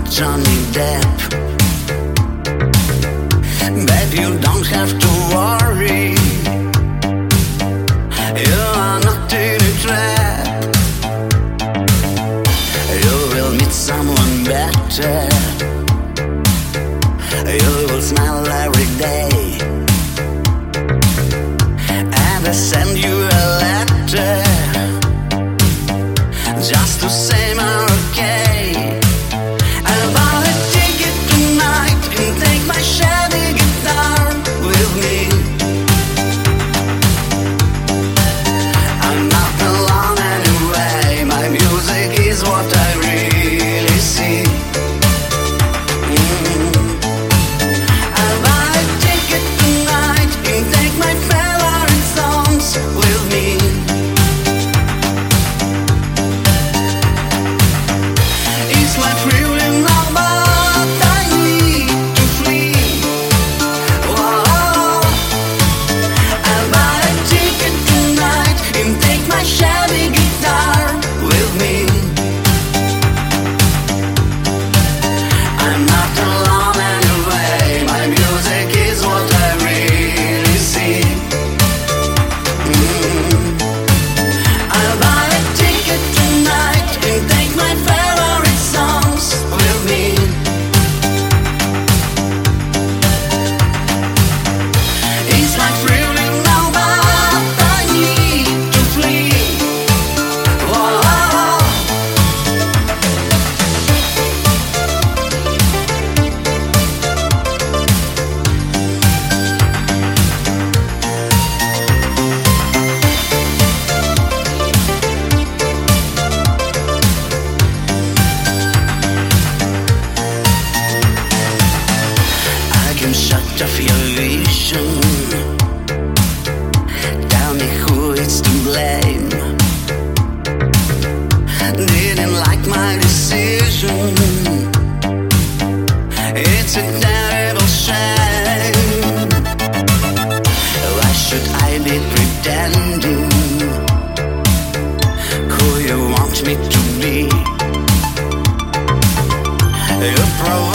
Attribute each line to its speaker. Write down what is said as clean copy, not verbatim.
Speaker 1: Johnny Depp. Babe, you don't have to worry. You are not in a trap. You will meet someone better. You will smile every day. And I send you a letter just to say I'm okay. I'll buy a ticket tonight and take my Chevy guitar with me. I'm not alone anyway. My music is what I really see. I'll buy a ticket tonight and take my favorite songs with me. It's like really now, but I need to flee. Whoa. I'll buy a ticket tonight and take my Chevy guitar with me. I'm not alone anyway. My music is what I really see. I'll buy a ticket tonight and take my favorite songs with me. It's like really now, but I need to flee. Whoa. I can shut off your vision. Tell me who is to blame. Didn't like my decision. It's a terrible shame. Why should I be pretending who you want me to be? You